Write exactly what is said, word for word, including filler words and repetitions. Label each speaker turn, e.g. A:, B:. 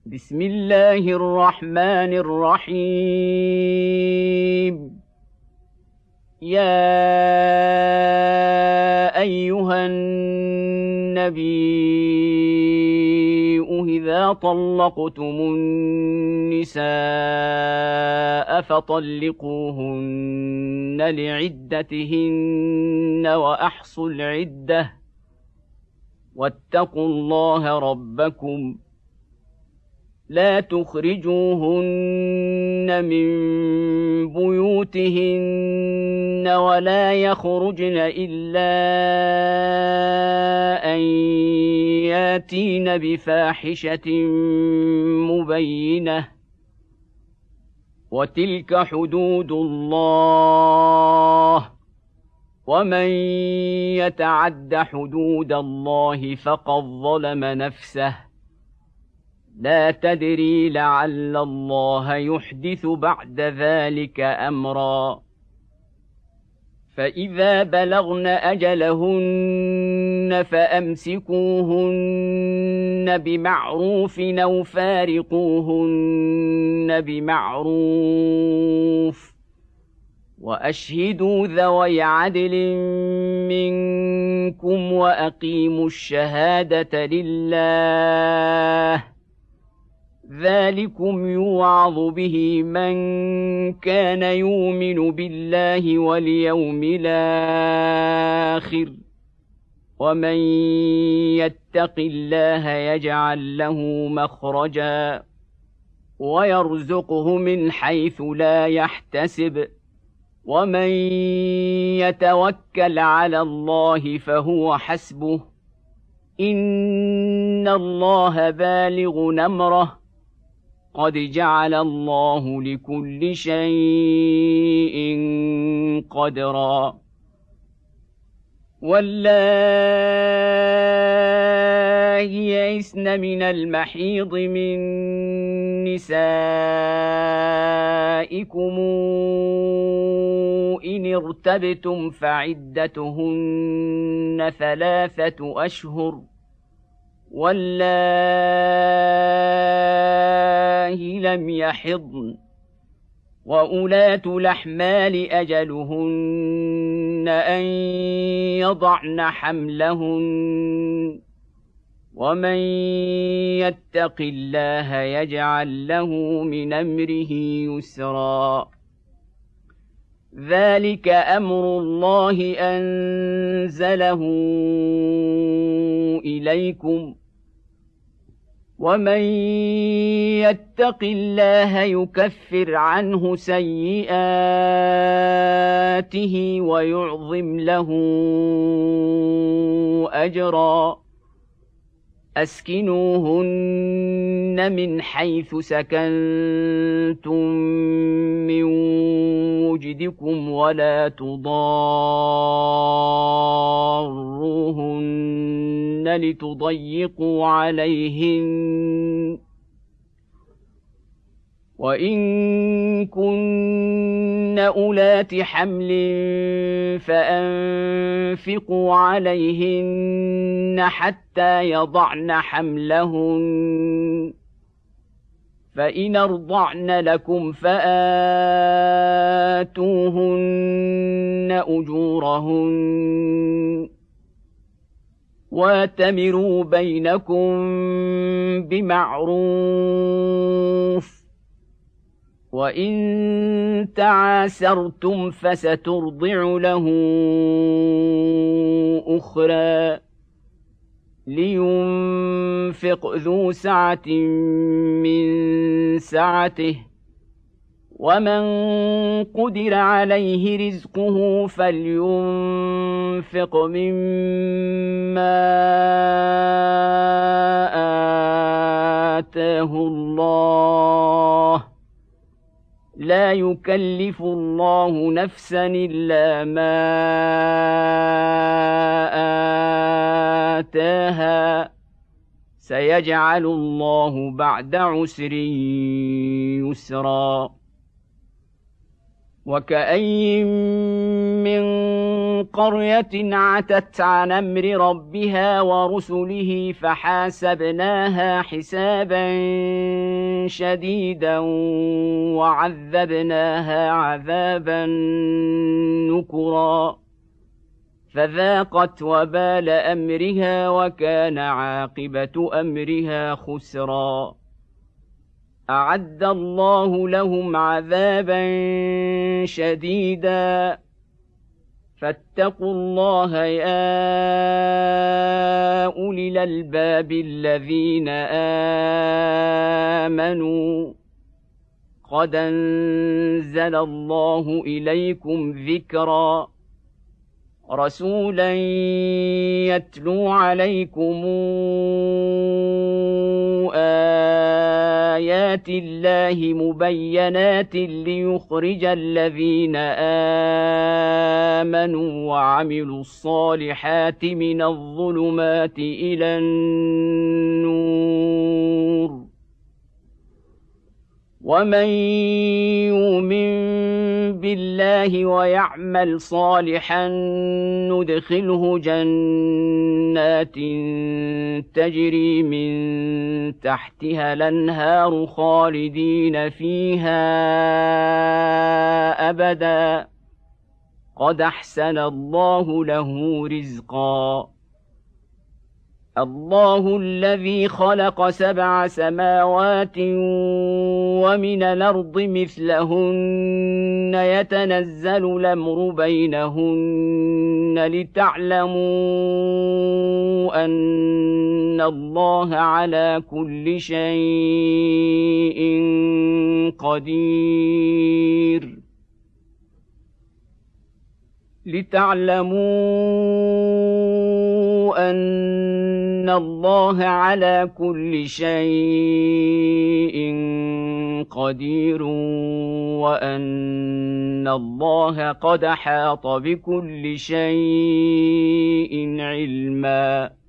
A: بسم الله الرحمن الرحيم. يا أيها النبي إذا طلقتم النساء فطلقوهن لعدتهن وأحصوا العدة واتقوا الله ربكم لا تخرجوهن من بيوتهن ولا يخرجن إلا أن ياتين بفاحشة مبينة وتلك حدود الله ومن يتعد حدود الله فقد ظلم نفسه لا تدري لعل الله يحدث بعد ذلك أمرا. فإذا بلغن أجلهن فأمسكوهن بمعروف أو فارقوهن بمعروف وأشهدوا ذوي عدل منكم وأقيموا الشهادة لله ذلكم يوعظ به من كان يؤمن بالله واليوم الآخر ومن يتق الله يجعل له مخرجا ويرزقه من حيث لا يحتسب ومن يتوكل على الله فهو حسبه إن الله بالغ أمره قد جعل الله لكل شيء قدرا. واللائي يئسن من المحيض من نسائكم إن ارتبتم فعدتهن ثلاثة أشهر واللائي لم يحضن وأولات الأحمال أجلهن أن يضعن حملهن ومن يتق الله يجعل له من أمره يسرا. ذلك أمر الله أنزله إليكم ومن يتق الله يكفر عنه سيئاته ويعظم له أجرا. أسكنوهن من حيث سكنتم من وجدكم ولا تضاروهن لتضيقوا عليهن وإن كن أولات حمل فأنفقوا عليهن حتى يضعن حملهن فإن أرضعن لكم فآتوهن أجورهن واتمروا بينكم بمعروف وإن تعاسرتم فسترضع له أخرى لينفق ذو سعة من سعته ومن قدر عليه رزقه فلينفق مما آتاه الله لا يكلف الله نفسا إلا ما آتاها سيجعل الله بعد عسر يسرا. وكأين من قرية عتت عن أمر ربها ورسله فحاسبناها حسابا شديدا وعذبناها عذابا نكرا فذاقت وبال أمرها وكان عاقبة أمرها خسرا أعد الله لهم عذابا شديدا فاتقوا الله يا أولي الألباب الذين آمنوا قد أنزل الله إليكم ذكرا رسولا يتلو عليكم آيات الله مبينات ليخرج الذين آمنوا وعملوا الصالحات من الظلمات إلى النور ومن يؤمن بالله ويعمل صالحا ندخله جنات تجري من تحتها الأنهار خالدين فيها أبدا قد أحسن الله له رزقا الله الذي خلق سبع سماوات ومن الأرض مثلهن يتنزل الأمر بينهن لتعلموا أن الله على كل شيء قدير لتعلموا أن الله على كل شيء قدير وأن الله قد أحاط بكل شيء علما.